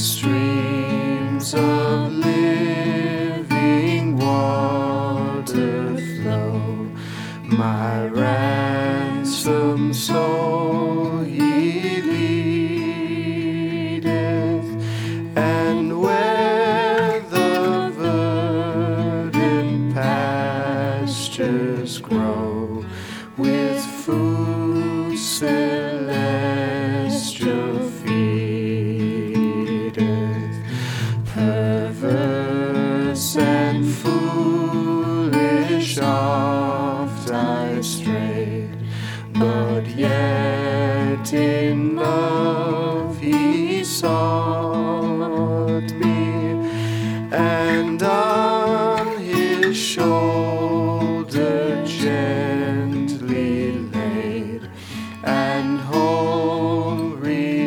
streams of living water flow. My ransom soul he leadeth, and where the verdant pastures grow with food celestial feedeth. Perverse and foolish oft I strayed, but yet in love he sought me, and on his shoulder gently laid, and home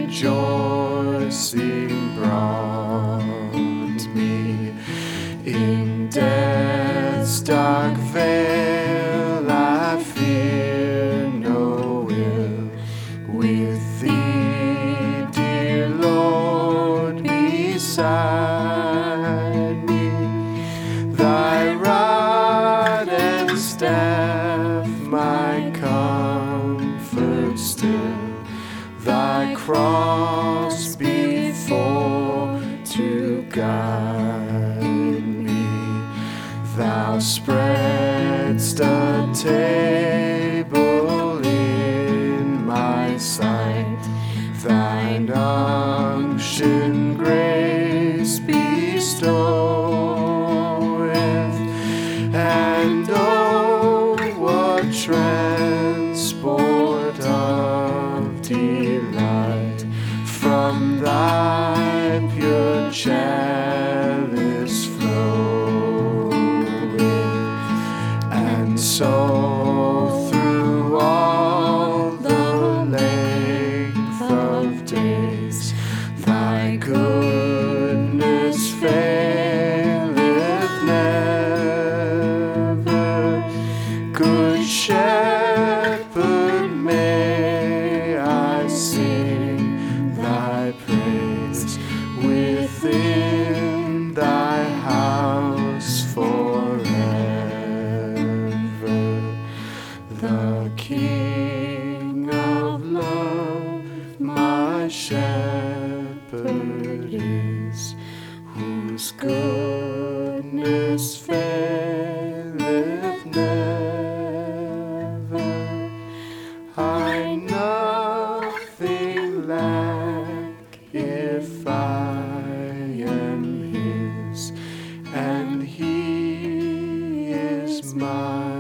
rejoicing brought me. In death's dark vale I fear no ill, with thee, dear Lord, beside me. Thy rod and staff my comfort still, thy cross before to guide me. Thou spreadst a table in my sight, thine unction grace bestoweth, and oh, what transport of delight from thy pure chalice floweth. And so through all the length of days thy goodness faileth never. Good Shepherd, may I sing thy praise within thy house forever. The King of love, my shepherd is, whose goodness faileth never. I nothing lack if I am his, and he is mine.